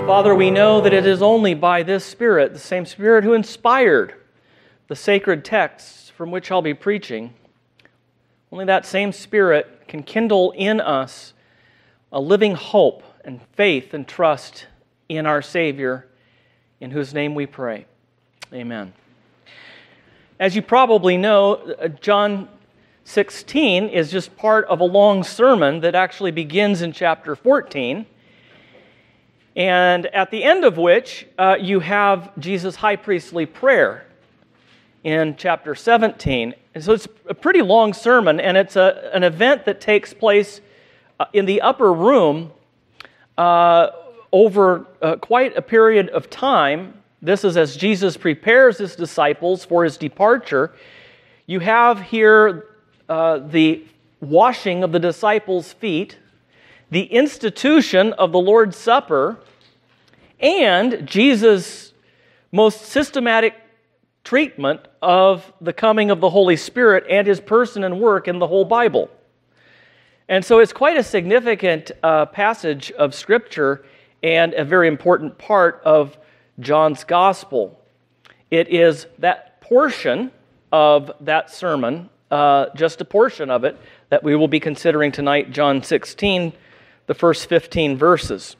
Father, we know that it is only by this Spirit, the same Spirit who inspired the sacred texts from which I'll be preaching, only that same Spirit can kindle in us a living hope and faith and trust in our Savior, in whose name we pray. Amen. As you probably know, John 16 is just part of a long sermon that actually begins in chapter 14, and at the end of which you have Jesus' high priestly prayer in chapter 17. And so it's a pretty long sermon, and it's an event that takes place in the upper room over quite a period of time. This is as Jesus prepares his disciples for his departure. You have here the washing of the disciples' feet, the institution of the Lord's Supper, and Jesus' most systematic treatment of the coming of the Holy Spirit and his person and work in the whole Bible. And so it's quite a significant passage of Scripture and a very important part of John's Gospel. It is that portion of that sermon, just a portion of it, that we will be considering tonight, John 16, the first 15 verses.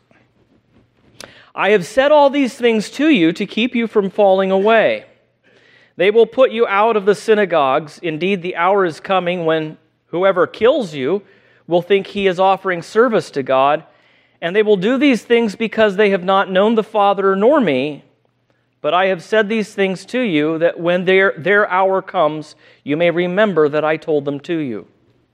I have said all these things to you to keep you from falling away. They will put you out of the synagogues. Indeed, the hour is coming when whoever kills you will think he is offering service to God, and they will do these things because they have not known the Father nor me. But I have said these things to you, that when their hour comes, you may remember that I told them to you.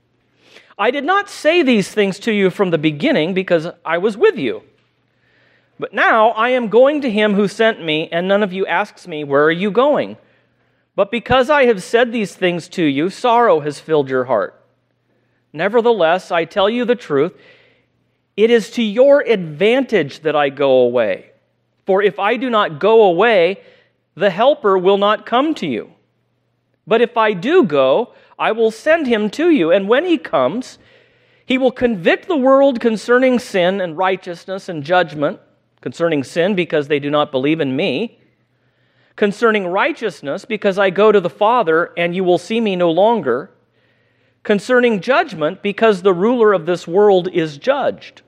I did not say these things to you from the beginning because I was with you. But now I am going to him who sent me, and none of you asks me, where are you going? But because I have said these things to you, sorrow has filled your heart. Nevertheless, I tell you the truth, it is to your advantage that I go away. For if I do not go away, the Helper will not come to you. But if I do go, I will send him to you, and when he comes, he will convict the world concerning sin and righteousness and judgment, concerning sin because they do not believe in me, concerning righteousness because I go to the Father and you will see me no longer, concerning judgment because the ruler of this world is judged.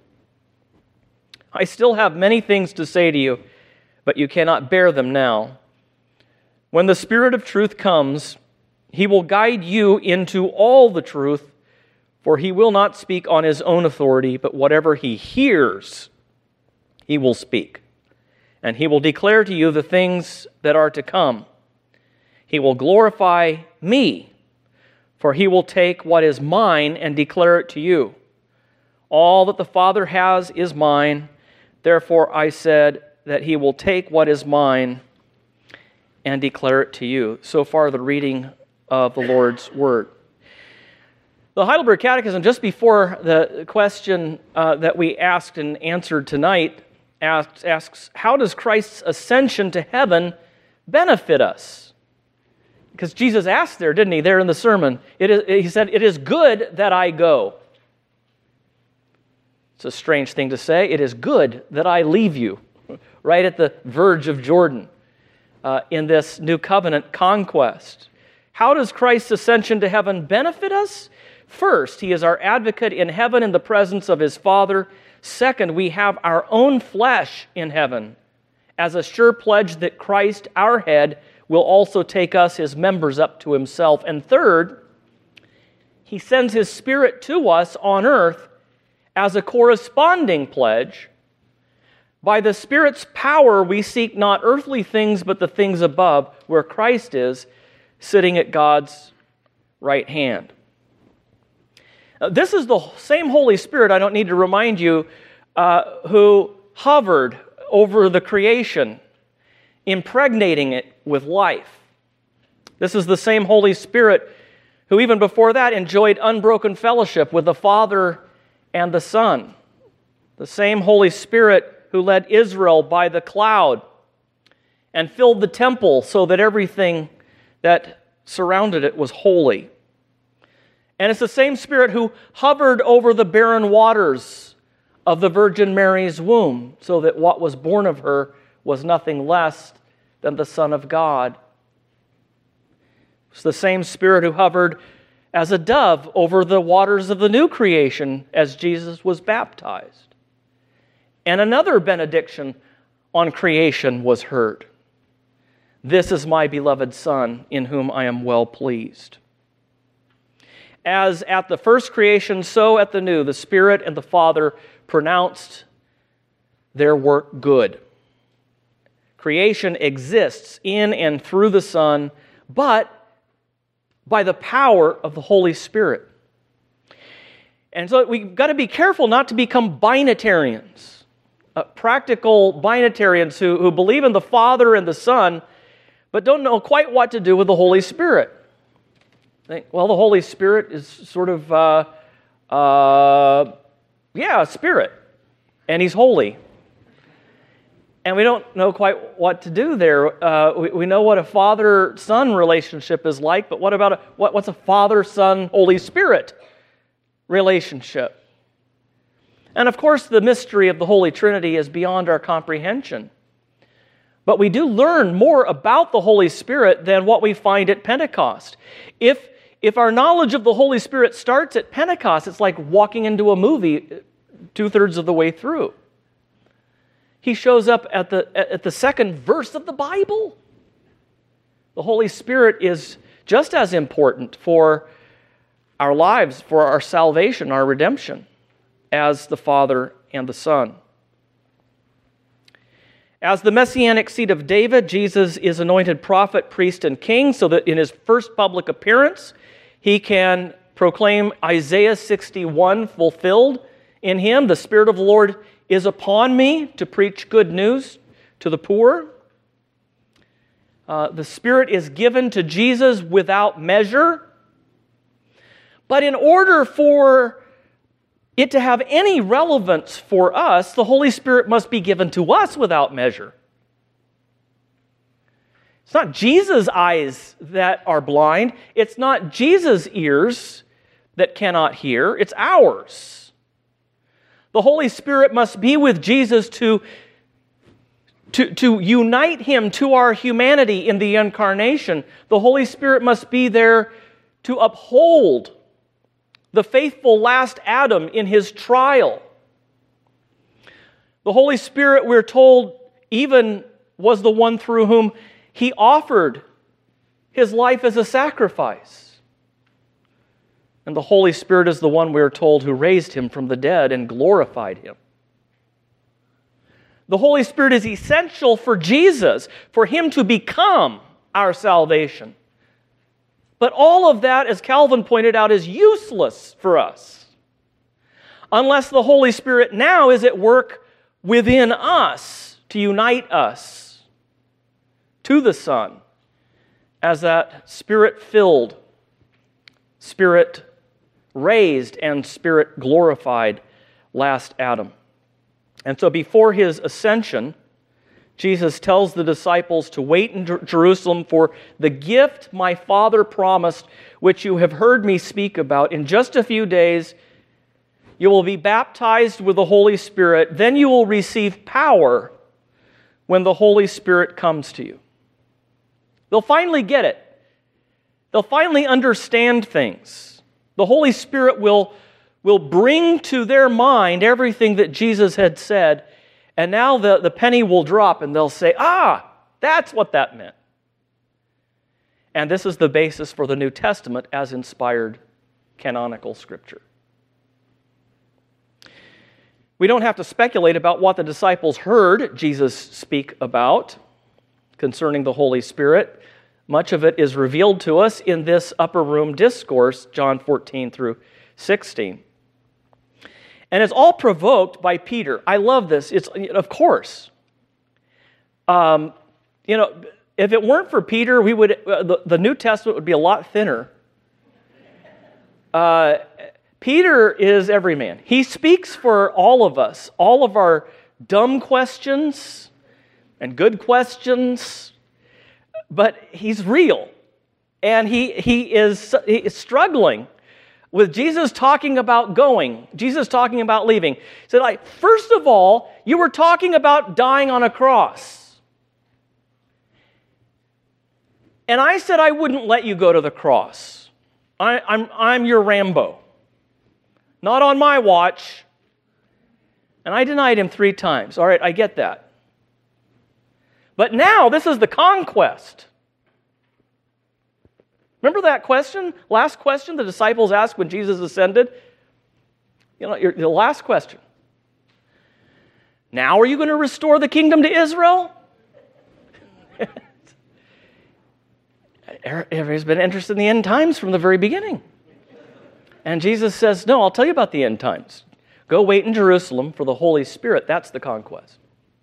I still have many things to say to you, but you cannot bear them now. When the Spirit of truth comes, he will guide you into all the truth, for he will not speak on his own authority, but whatever he hears, he will speak. And he will declare to you the things that are to come. He will glorify me, for he will take what is mine and declare it to you. All that the Father has is mine. Therefore I said that he will take what is mine and declare it to you. So far the reading of the Lord's Word. The Heidelberg Catechism, just before the question that we asked and answered tonight, asks, how does Christ's ascension to heaven benefit us? Because Jesus asked there, didn't he, there in the sermon. He said, it is good that I go. It's a strange thing to say. It is good that I leave you, right at the verge of Jordan in this new covenant conquest. How does Christ's ascension to heaven benefit us? First, he is our advocate in heaven in the presence of his Father. Second, we have our own flesh in heaven as a sure pledge that Christ, our head, will also take us, his members, up to himself. And third, he sends his Spirit to us on earth as a corresponding pledge. By the Spirit's power, we seek not earthly things, but the things above, where Christ is, sitting at God's right hand. This is the same Holy Spirit, I don't need to remind you, who hovered over the creation, impregnating it with life. This is the same Holy Spirit who even before that enjoyed unbroken fellowship with the Father and the Son. The same Holy Spirit who led Israel by the cloud and filled the temple so that everything that surrounded it was holy. And it's the same Spirit who hovered over the barren waters of the Virgin Mary's womb, so that what was born of her was nothing less than the Son of God. It's the same Spirit who hovered as a dove over the waters of the new creation as Jesus was baptized. And another benediction on creation was heard. This is my beloved Son, in whom I am well pleased. As at the first creation, so at the new, the Spirit and the Father pronounced their work good. Creation exists in and through the Son, but by the power of the Holy Spirit. And so we've got to be careful not to become binitarians, practical binitarians who believe in the Father and the Son, but don't know quite what to do with the Holy Spirit. Think, well, the Holy Spirit is sort of, a spirit, and He's holy. And we don't know quite what to do there. We know what a father-son relationship is like, but what about what's a Father-Son-Holy Spirit relationship? And of course, the mystery of the Holy Trinity is beyond our comprehension. But we do learn more about the Holy Spirit than what we find at Pentecost. If our knowledge of the Holy Spirit starts at Pentecost, it's like walking into a movie 2/3 of the way through. He shows up at the second verse of the Bible. The Holy Spirit is just as important for our lives, for our salvation, our redemption, as the Father and the Son. As the messianic seed of David, Jesus is anointed prophet, priest, and king, so that in His first public appearance, He can proclaim Isaiah 61 fulfilled in Him. The Spirit of the Lord is upon me to preach good news to the poor. The Spirit is given to Jesus without measure. But in order for it to have any relevance for us, the Holy Spirit must be given to us without measure. It's not Jesus' eyes that are blind. It's not Jesus' ears that cannot hear. It's ours. The Holy Spirit must be with Jesus to unite Him to our humanity in the incarnation. The Holy Spirit must be there to uphold the faithful last Adam in his trial. The Holy Spirit, we're told, even was the one through whom He offered His life as a sacrifice. And the Holy Spirit is the one, we're told, who raised Him from the dead and glorified Him. The Holy Spirit is essential for Jesus, for Him to become our salvation. But all of that, as Calvin pointed out, is useless for us unless the Holy Spirit now is at work within us to unite us to the Son as that Spirit-filled, Spirit-raised, and Spirit-glorified last Adam. And so before His ascension, Jesus tells the disciples to wait in Jerusalem for the gift my Father promised, which you have heard me speak about. In just a few days, you will be baptized with the Holy Spirit. Then you will receive power when the Holy Spirit comes to you. They'll finally get it. They'll finally understand things. The Holy Spirit will bring to their mind everything that Jesus had said. And now the penny will drop and they'll say, that's what that meant. And this is the basis for the New Testament as inspired canonical Scripture. We don't have to speculate about what the disciples heard Jesus speak about concerning the Holy Spirit. Much of it is revealed to us in this upper room discourse, John 14 through 16. And it's all provoked by Peter. I love this. It's, of course. If it weren't for Peter, we would the New Testament would be a lot thinner. Peter is every man. He speaks for all of us, all of our dumb questions and good questions, but he's real. And he is struggling with Jesus talking about going, Jesus talking about leaving. He said, first of all, you were talking about dying on a cross. And I said I wouldn't let you go to the cross. I'm your Rambo. Not on my watch. And I denied him 3 times. All right, I get that. But now this is the conquest. Remember that question? Last question the disciples asked when Jesus ascended? The last question. Now are you going to restore the kingdom to Israel? Everybody's been interested in the end times from the very beginning. And Jesus says, no, I'll tell you about the end times. Go wait in Jerusalem for the Holy Spirit. That's the conquest.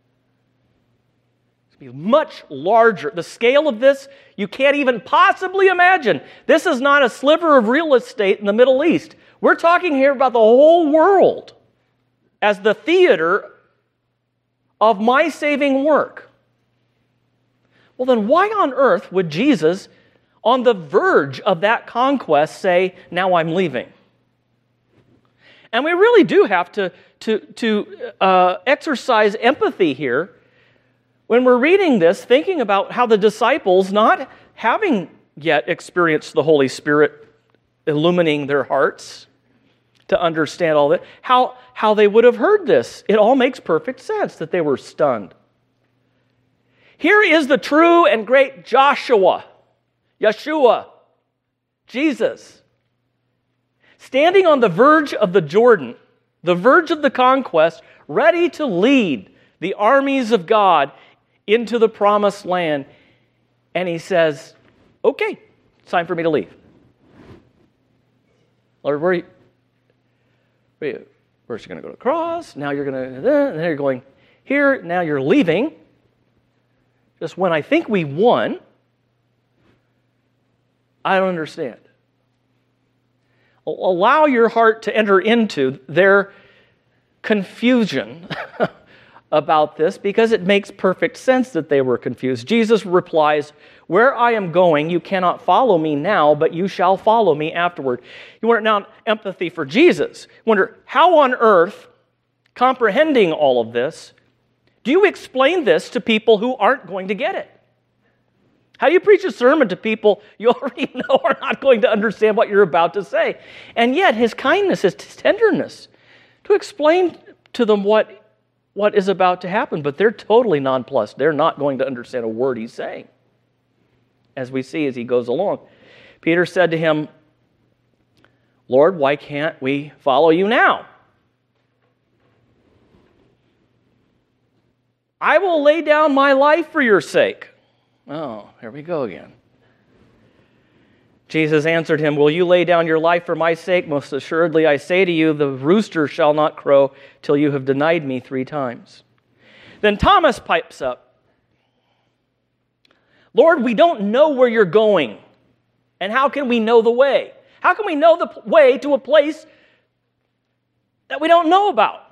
It's going to be much larger. The scale of this, you can't even possibly imagine. This is not a sliver of real estate in the Middle East. We're talking here about the whole world as the theater of my saving work. Well, then why on earth would Jesus, on the verge of that conquest, say, now I'm leaving? And we really do have to exercise empathy here when we're reading this, thinking about how the disciples, not having yet experienced the Holy Spirit illumining their hearts to understand all that, how they would have heard this. It all makes perfect sense that they were stunned. Here is the true and great Yeshua, Jesus, standing on the verge of the Jordan, the verge of the conquest, ready to lead the armies of God into the promised land. And he says, okay, it's time for me to leave. Lord, where's you going to go to the cross? Now you're going to, and then you're going here. Now you're leaving. Just when I think we won, I don't understand. Allow your heart to enter into their confusion about this, because it makes perfect sense that they were confused. Jesus replies, where I am going, you cannot follow me now, but you shall follow me afterward. You wonder now empathy for Jesus. You wonder, how on earth, comprehending all of this, do you explain this to people who aren't going to get it? How do you preach a sermon to people you already know are not going to understand what you're about to say? And yet, his kindness, his tenderness, to explain to them what is about to happen, but they're totally nonplussed. They're not going to understand a word he's saying, as we see as he goes along. Peter said to him, Lord, why can't we follow you now? I will lay down my life for your sake. Oh, here we go again. Jesus answered him, will you lay down your life for my sake? Most assuredly, I say to you, the rooster shall not crow till you have denied me 3 times. Then Thomas pipes up, Lord, we don't know where you're going. And how can we know the way? How can we know the way to a place that we don't know about?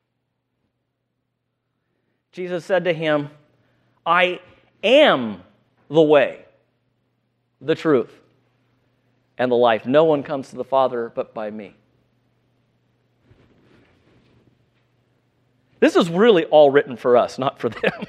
Jesus said to him, I am the way, the truth, and the life. No one comes to the Father but by me. This is really all written for us, not for them.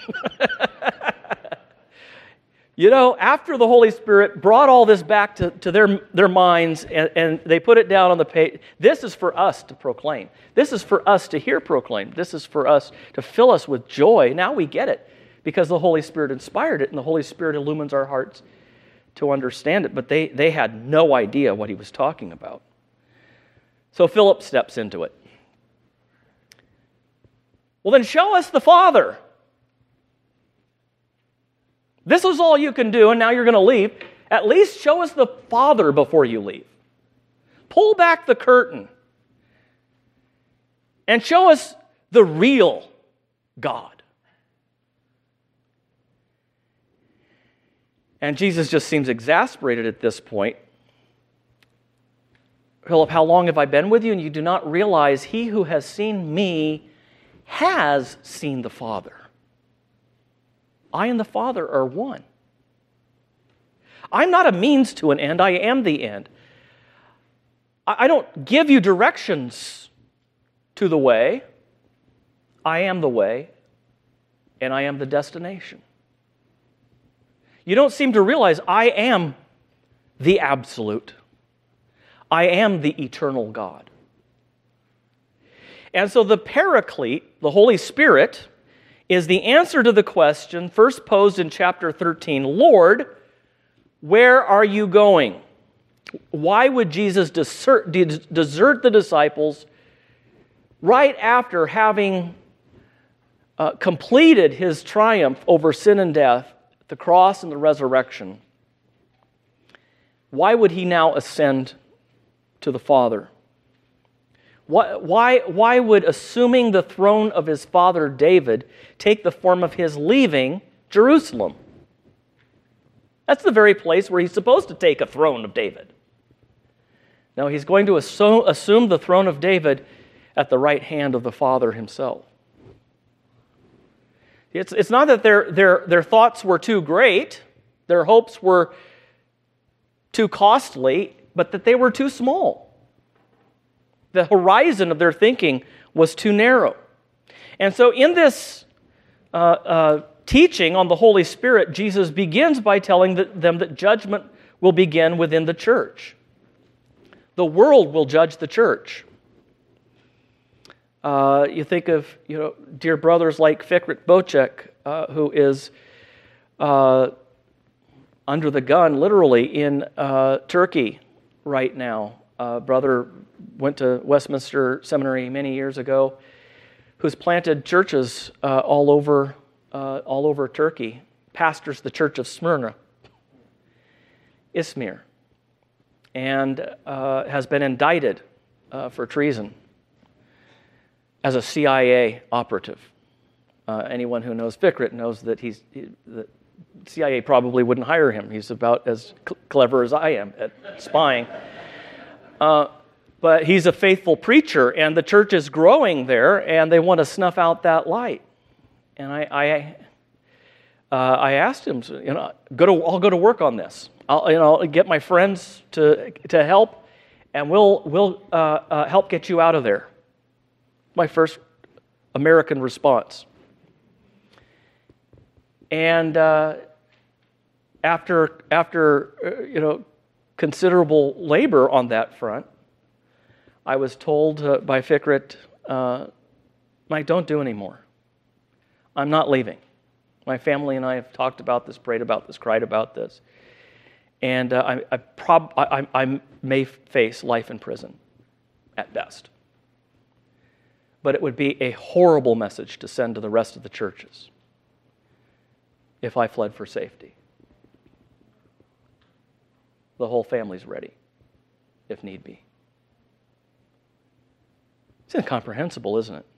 After the Holy Spirit brought all this back to their minds and they put it down on the page, this is for us to proclaim. This is for us to hear proclaimed. This is for us to fill us with joy. Now we get it because the Holy Spirit inspired it and the Holy Spirit illumines our hearts to understand it. But they had no idea what he was talking about. So Philip steps into it. Well, then show us the Father. This is all you can do, and now you're going to leave. At least show us the Father before you leave. Pull back the curtain and show us the real God. And Jesus just seems exasperated at this point. Philip, how long have I been with you, and you do not realize he who has seen me has seen the Father? I and the Father are one. I'm not a means to an end. I am the end. I don't give you directions to the way. I am the way, and I am the destination. You don't seem to realize I am the absolute. I am the eternal God. And so the Paraclete, the Holy Spirit, is the answer to the question first posed in chapter 13, Lord, where are you going? Why would Jesus desert the disciples right after having completed his triumph over sin and death, the cross and the resurrection? Why would he now ascend to the Father? Why would assuming the throne of his father David take the form of his leaving Jerusalem? That's the very place where he's supposed to take a throne of David. No, he's going to assume the throne of David at the right hand of the Father himself. It's not that their thoughts were too great, their hopes were too costly, but that they were too small. The horizon of their thinking was too narrow. And so in this teaching on the Holy Spirit, Jesus begins by telling them that judgment will begin within the church. The world will judge the church. You think of dear brothers like Fikret Bocek, who is under the gun, literally, in Turkey right now. Brother went to Westminster Seminary many years ago, who's planted churches all over Turkey, pastors the church of Smyrna, Izmir, and has been indicted for treason as a CIA operative. Anyone who knows Fikret knows that the CIA probably wouldn't hire him. He's about as clever as I am at spying. But he's a faithful preacher, and the church is growing there, and they want to snuff out that light. And I asked him, I'll go to work on this. I'll get my friends to help, and we'll help get you out of there. My first American response. And after considerable labor on that front, I was told by Fikret, Mike, don't do anymore. I'm not leaving. My family and I have talked about this, prayed about this, cried about this, and I may face life in prison at best. But it would be a horrible message to send to the rest of the churches if I fled for safety. The whole family's ready, if need be. It's incomprehensible, isn't it?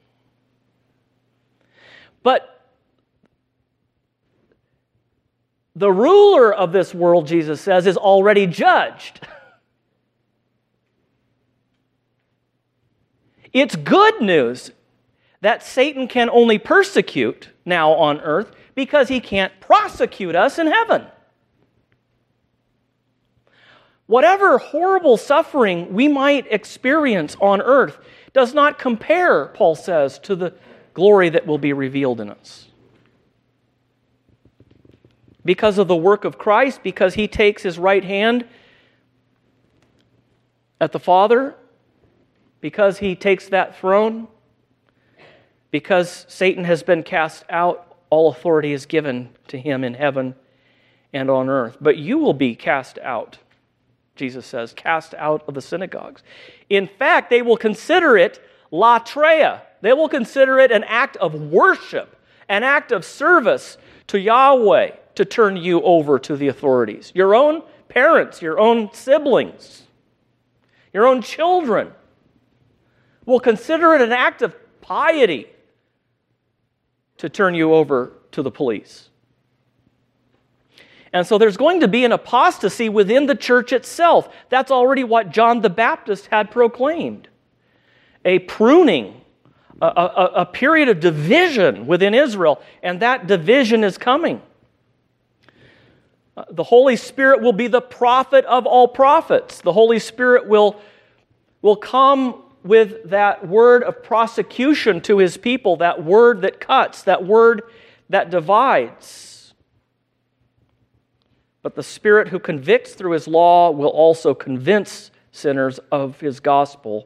But the ruler of this world, Jesus says, is already judged. It's good news that Satan can only persecute now on earth because he can't prosecute us in heaven. Whatever horrible suffering we might experience on earth does not compare, Paul says, to the glory that will be revealed in us. Because of the work of Christ, because he takes his right hand at the Father, because he takes that throne, because Satan has been cast out, all authority is given to him in heaven and on earth. But you will be cast out, Jesus says, cast out of the synagogues. In fact, they will consider it latreia. They will consider it an act of worship, an act of service to Yahweh to turn you over to the authorities. Your own parents, your own siblings, your own children will consider it an act of piety to turn you over to the police. And so there's going to be an apostasy within the church itself. That's already what John the Baptist had proclaimed. A pruning, a period of division within Israel, and that division is coming. The Holy Spirit will be the prophet of all prophets. The Holy Spirit will will come with that word of prosecution to his people, that word that cuts, that word that divides. But the Spirit who convicts through his law will also convince sinners of his gospel.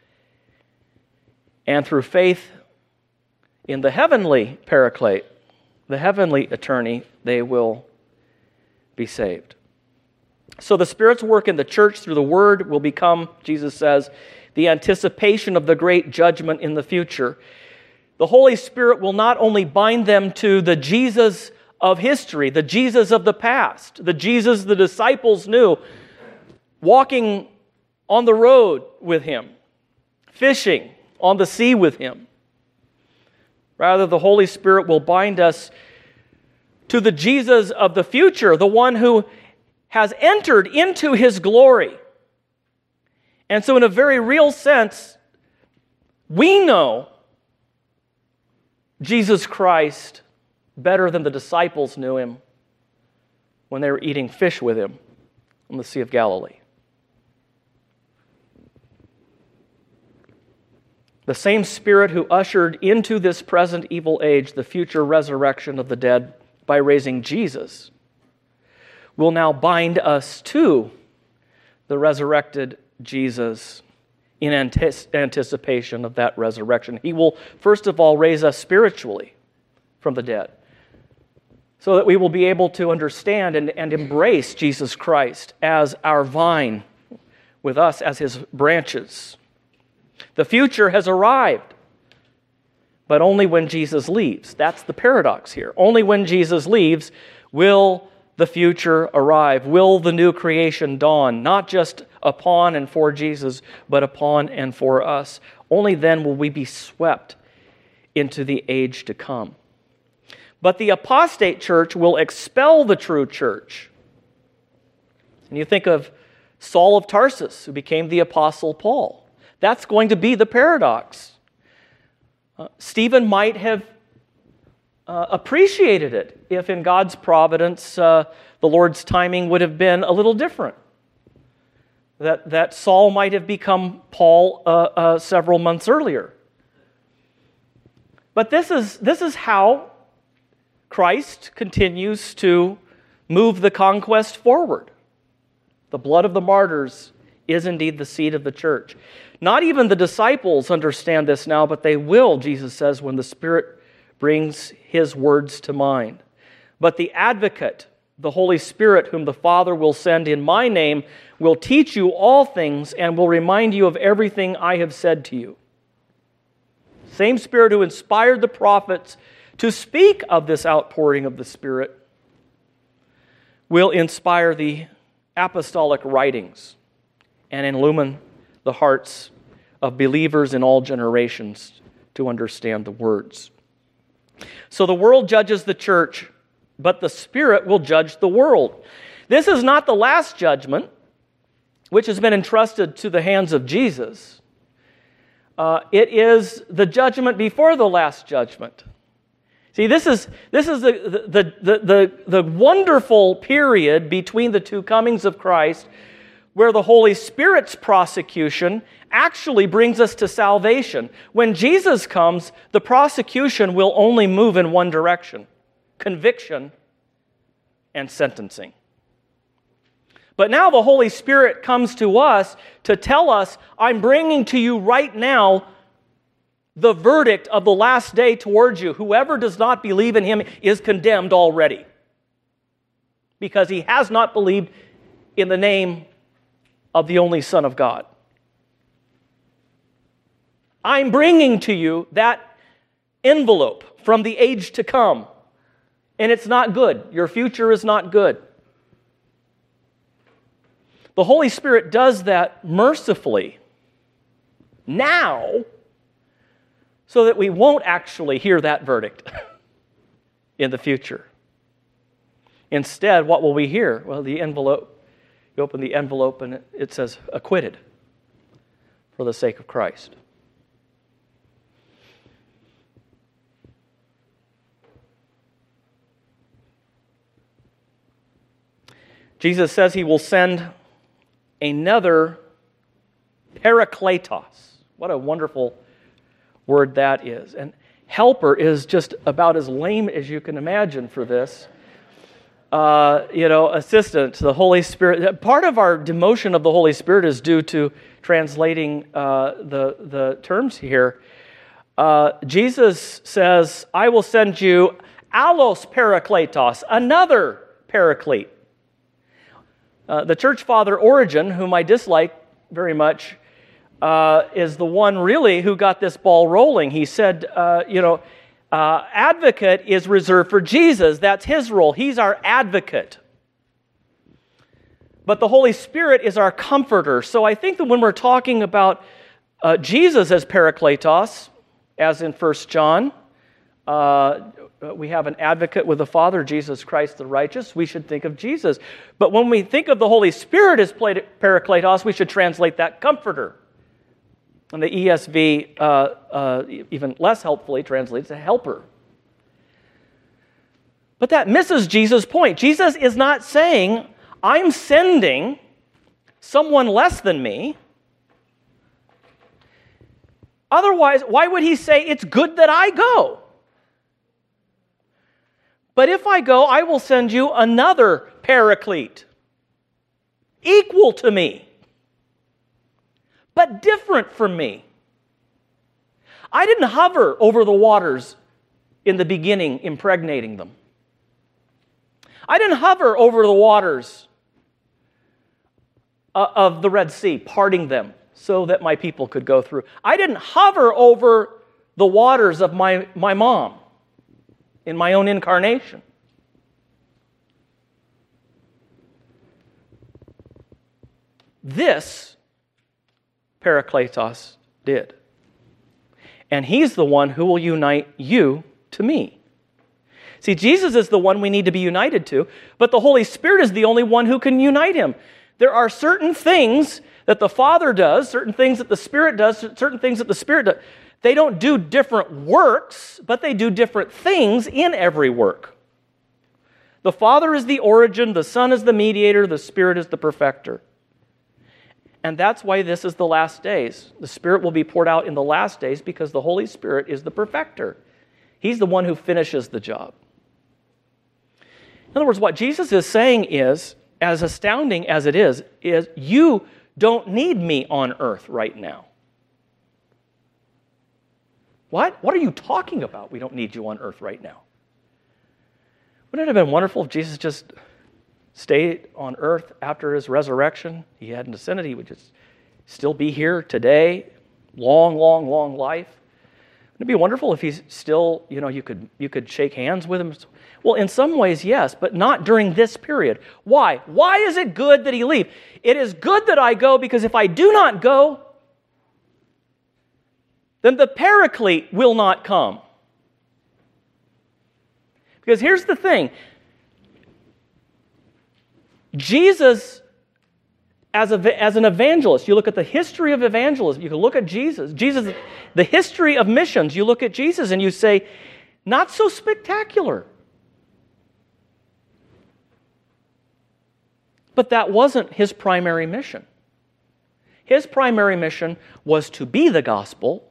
And through faith in the heavenly Paraclete, the heavenly attorney, they will be saved. So the Spirit's work in the church through the Word will become, Jesus says, the anticipation of the great judgment in the future. The Holy Spirit will not only bind them to the Jesus of history, the Jesus of the past, the Jesus the disciples knew, walking on the road with him, fishing on the sea with him. Rather, the Holy Spirit will bind us to the Jesus of the future, the one who has entered into his glory. And so in a very real sense, we know Jesus Christ better than the disciples knew him when they were eating fish with him on the Sea of Galilee. The same Spirit who ushered into this present evil age the future resurrection of the dead by raising Jesus will now bind us to the resurrected Jesus in anticipation of that resurrection. He will, first of all, raise us spiritually from the dead so that we will be able to understand and embrace Jesus Christ as our vine, with us as his branches. The future has arrived, but only when Jesus leaves. That's the paradox here. Only when Jesus leaves will the future arrive, will the new creation dawn, not just upon and for Jesus, but upon and for us. Only then will we be swept into the age to come. But the apostate church will expel the true church. And you think of Saul of Tarsus, who became the Apostle Paul. That's going to be the paradox. Stephen might have appreciated it if in God's providence the Lord's timing would have been a little different. That Saul might have become Paul several months earlier. But this is how Christ continues to move the conquest forward. The blood of the martyrs is indeed the seed of the church. Not even the disciples understand this now, but they will, Jesus says, when the Spirit brings his words to mind. But the advocate, the Holy Spirit, whom the Father will send in my name, will teach you all things and will remind you of everything I have said to you. Same Spirit who inspired the prophets to speak of this outpouring of the Spirit will inspire the apostolic writings and illumine the hearts of believers in all generations to understand the words. So the world judges the church, but the Spirit will judge the world. This is not the last judgment, which has been entrusted to the hands of Jesus. It is the judgment before the last judgment. See, this is the wonderful period between the two comings of Christ, where the Holy Spirit's prosecution actually brings us to salvation. When Jesus comes, the prosecution will only move in one direction: conviction and sentencing. But now the Holy Spirit comes to us to tell us, I'm bringing to you right now the verdict of the last day towards you. Whoever does not believe in him is condemned already, because he has not believed in the name of the only Son of God. I'm bringing to you that envelope from the age to come, and it's not good. Your future is not good. The Holy Spirit does that mercifully now, so that we won't actually hear that verdict in the future. Instead, what will we hear? Well, the envelope, you open the envelope and it says, acquitted for the sake of Christ. Jesus says he will send another Parakletos. What a wonderful word that is. And helper is just about as lame as you can imagine for this. Assistant, the Holy Spirit. Part of our demotion of the Holy Spirit is due to translating the terms here. Jesus says, I will send you allos parakletos, another paraclete. The church father Origen, whom I dislike very much, is the one really who got this ball rolling. He said, advocate is reserved for Jesus. That's his role. He's our advocate. But the Holy Spirit is our comforter. So I think that when we're talking about Jesus as Parakletos, as in 1 John, we have an advocate with the Father, Jesus Christ the righteous. We should think of Jesus. But when we think of the Holy Spirit as Parakletos, we should translate that comforter. And the ESV, even less helpfully, translates a helper. But that misses Jesus' point. Jesus is not saying, I'm sending someone less than me. Otherwise, why would he say, it's good that I go? But if I go, I will send you another paraclete, equal to me, but different from me. I didn't hover over the waters in the beginning, impregnating them. I didn't hover over the waters of the Red Sea, parting them so that my people could go through. I didn't hover over the waters of my mom in my own incarnation. This Parakletos did. And he's the one who will unite you to me. See, Jesus is the one we need to be united to, but the Holy Spirit is the only one who can unite him. There are certain things that the Father does, certain things that the Spirit does, certain things that the Spirit does. They don't do different works, but they do different things in every work. The Father is the origin, the Son is the mediator, the Spirit is the perfecter. And that's why this is the last days. The Spirit will be poured out in the last days because the Holy Spirit is the perfecter. He's the one who finishes the job. In other words, what Jesus is saying is, as astounding as it is you don't need me on earth right now. What? What are you talking about? We don't need you on earth right now. Wouldn't it have been wonderful if Jesus just stayed on earth after his resurrection? He hadn't ascended. He would just still be here today. Long, long, long life. Wouldn't it be wonderful if he's still, you could shake hands with him? Well, in some ways, yes, but not during this period. Why? Why is it good that he leave? It is good that I go because if I do not go, then the Paraclete will not come. Because here's the thing. Jesus, as an evangelist, you look at the history of evangelism, you can look at Jesus, the history of missions, you look at Jesus and you say, not so spectacular. But that wasn't his primary mission. His primary mission was to be the gospel,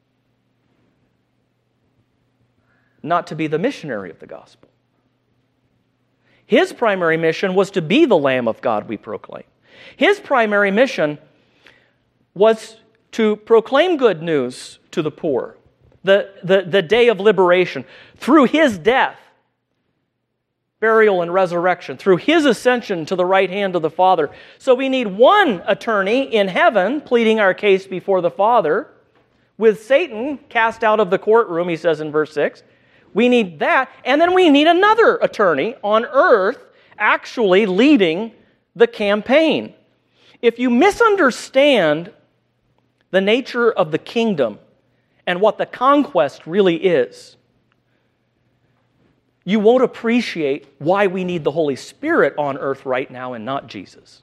not to be the missionary of the gospel. His primary mission was to be the Lamb of God we proclaim. His primary mission was to proclaim good news to the poor, the day of liberation, through his death, burial, and resurrection, through his ascension to the right hand of the Father. So we need one attorney in heaven pleading our case before the Father, with Satan cast out of the courtroom, he says in verse 6. We need that, and then we need another attorney on earth actually leading the campaign. If you misunderstand the nature of the kingdom and what the conquest really is, you won't appreciate why we need the Holy Spirit on earth right now and not Jesus.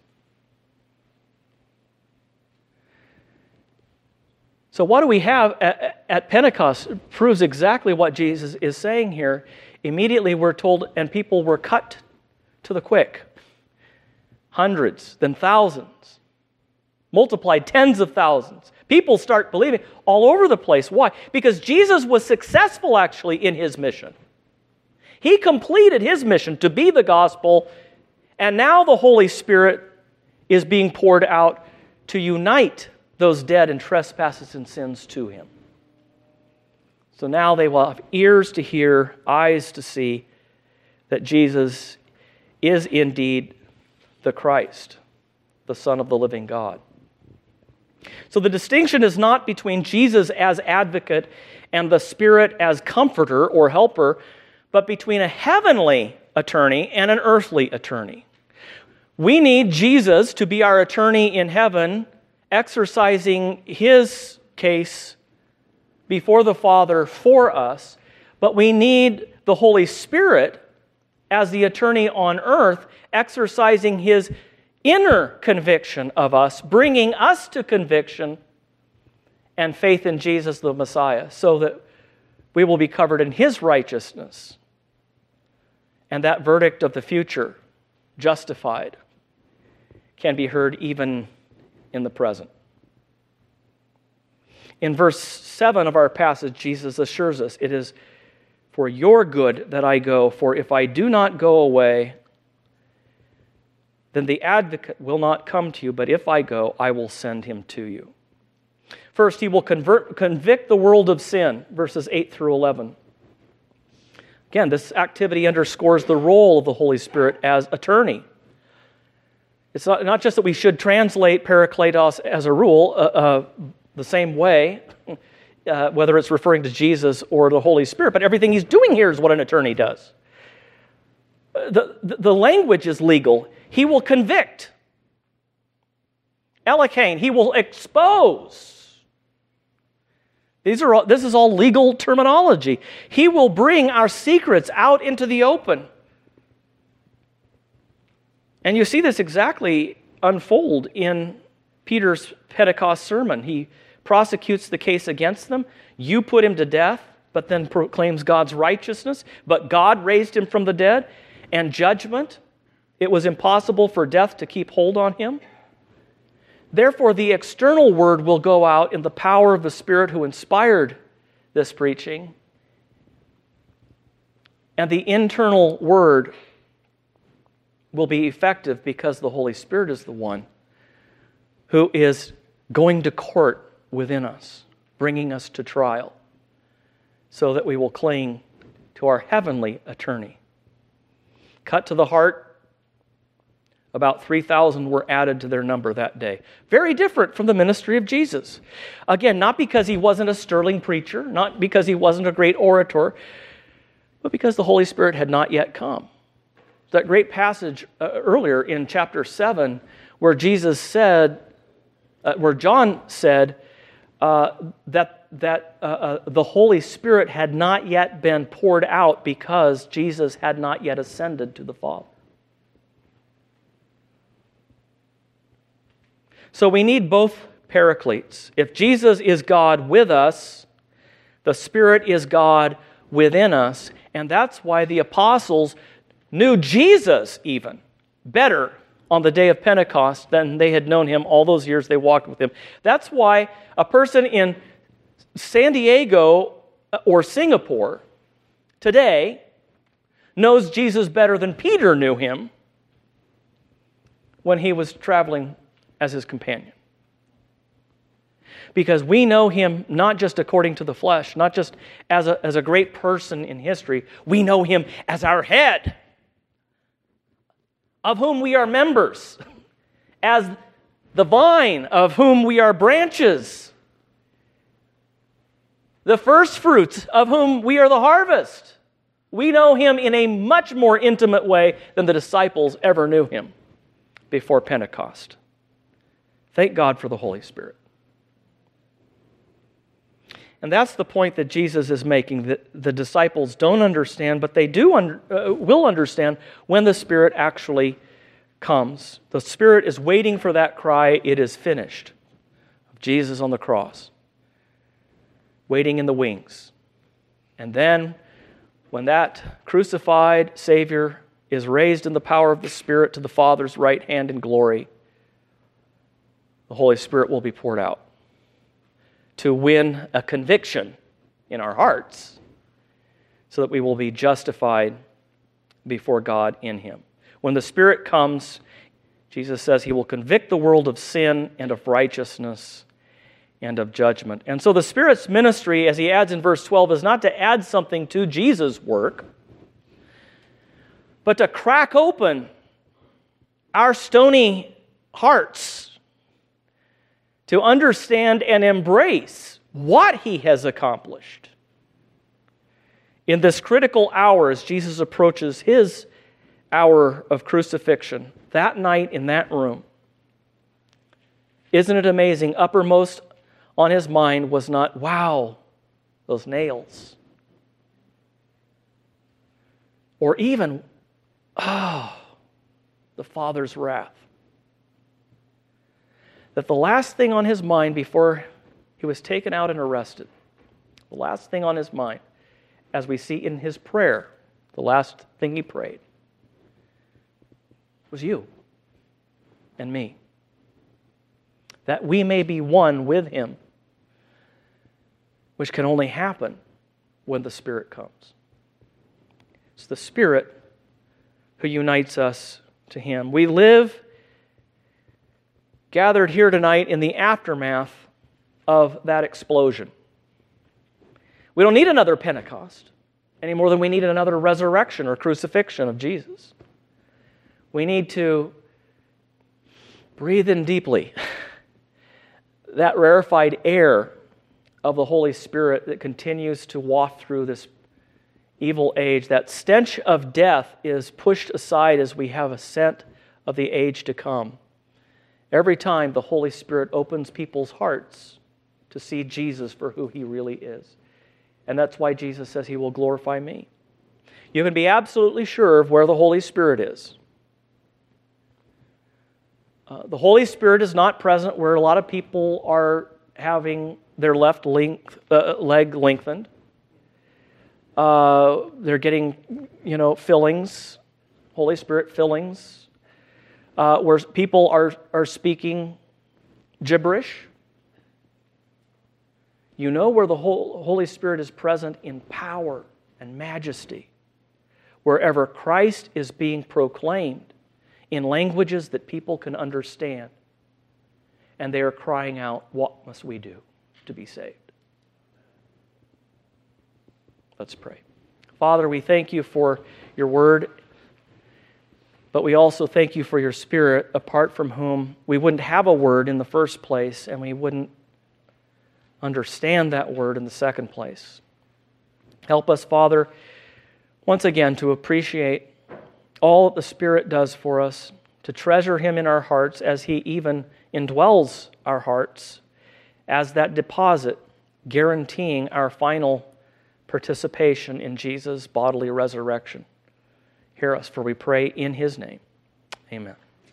So what do we have at Pentecost proves exactly what Jesus is saying here. Immediately we're told, and people were cut to the quick. Hundreds, then thousands. multiplied tens of thousands. People start believing all over the place. Why? Because Jesus was successful actually in his mission. He completed his mission to be the gospel, and now the Holy Spirit is being poured out to unite those dead in trespasses and sins to him. So now they will have ears to hear, eyes to see that Jesus is indeed the Christ, the Son of the living God. So the distinction is not between Jesus as advocate and the Spirit as comforter or helper, but between a heavenly attorney and an earthly attorney. We need Jesus to be our attorney in heaven, exercising his case before the Father for us, but we need the Holy Spirit as the attorney on earth, exercising his inner conviction of us, bringing us to conviction and faith in Jesus the Messiah, so that we will be covered in his righteousness. And that verdict of the future, justified, can be heard even in the present. In verse 7 of our passage, Jesus assures us, "It is for your good that I go, for if I do not go away, then the advocate will not come to you, but if I go, I will send him to you." First, he will convict the world of sin, verses 8 through 11. Again, this activity underscores the role of the Holy Spirit as attorney. It's not just that we should translate parakletos as a rule the same way, whether it's referring to Jesus or the Holy Spirit, but everything he's doing here is what an attorney does. The language is legal. He will convict. Elakain, he will expose. This is all legal terminology. He will bring our secrets out into the open. And you see this exactly unfold in Peter's Pentecost sermon. He prosecutes the case against them. You put him to death, but then proclaims God's righteousness. But God raised him from the dead, and judgment. It was impossible for death to keep hold on him. Therefore, the external word will go out in the power of the Spirit who inspired this preaching. And the internal word will be effective because the Holy Spirit is the one who is going to court within us, bringing us to trial, so that we will cling to our heavenly attorney. Cut to the heart, about 3,000 were added to their number that day. Very different from the ministry of Jesus. Again, not because he wasn't a sterling preacher, not because he wasn't a great orator, but because the Holy Spirit had not yet come. That great passage earlier in chapter 7 where Jesus said, where John said that the Holy Spirit had not yet been poured out because Jesus had not yet ascended to the Father. So we need both Paracletes. If Jesus is God with us, the Spirit is God within us, and that's why the apostles knew Jesus even better on the day of Pentecost than they had known him all those years they walked with him. That's why a person in San Diego or Singapore today knows Jesus better than Peter knew him when he was traveling as his companion. Because we know him not just according to the flesh, not just as a great person in history, we know him as our head, of whom we are members, as the vine of whom we are branches, the first fruits of whom we are the harvest. We know him in a much more intimate way than the disciples ever knew him before Pentecost. Thank God for the Holy Spirit. And that's the point that Jesus is making, that the disciples don't understand, but they will understand when the Spirit actually comes. The Spirit is waiting for that cry, "It is finished," of Jesus on the cross, waiting in the wings. And then, when that crucified Savior is raised in the power of the Spirit to the Father's right hand in glory, the Holy Spirit will be poured out to win a conviction in our hearts so that we will be justified before God in Him. When the Spirit comes, Jesus says He will convict the world of sin and of righteousness and of judgment. And so the Spirit's ministry, as He adds in verse 12, is not to add something to Jesus' work, but to crack open our stony hearts to understand and embrace what He has accomplished. In this critical hour, as Jesus approaches His hour of crucifixion, that night in that room, isn't it amazing? Uppermost on His mind was not, wow, those nails. Or even, the Father's wrath. That the last thing on His mind before He was taken out and arrested, the last thing on His mind, as we see in His prayer, the last thing He prayed, was you and me. That we may be one with Him, which can only happen when the Spirit comes. It's the Spirit who unites us to Him. We live gathered here tonight in the aftermath of that explosion. We don't need another Pentecost any more than we need another resurrection or crucifixion of Jesus. We need to breathe in deeply that rarefied air of the Holy Spirit that continues to waft through this evil age. That stench of death is pushed aside as we have a scent of the age to come. Every time the Holy Spirit opens people's hearts to see Jesus for who He really is. And that's why Jesus says He will glorify me. You can be absolutely sure of where the Holy Spirit is. The Holy Spirit is not present where a lot of people are having their left leg lengthened. They're getting, fillings, Holy Spirit fillings, where people are speaking gibberish. You know where the Holy Spirit is present in power and majesty, wherever Christ is being proclaimed in languages that people can understand, and they are crying out, "What must we do to be saved?" Let's pray. Father, we thank You for Your Word, but we also thank You for Your Spirit, apart from whom we wouldn't have a Word in the first place, and we wouldn't understand that Word in the second place. Help us, Father, once again to appreciate all that the Spirit does for us, to treasure Him in our hearts as He even indwells our hearts as that deposit guaranteeing our final participation in Jesus' bodily resurrection. Hear us, for we pray in His name. Amen.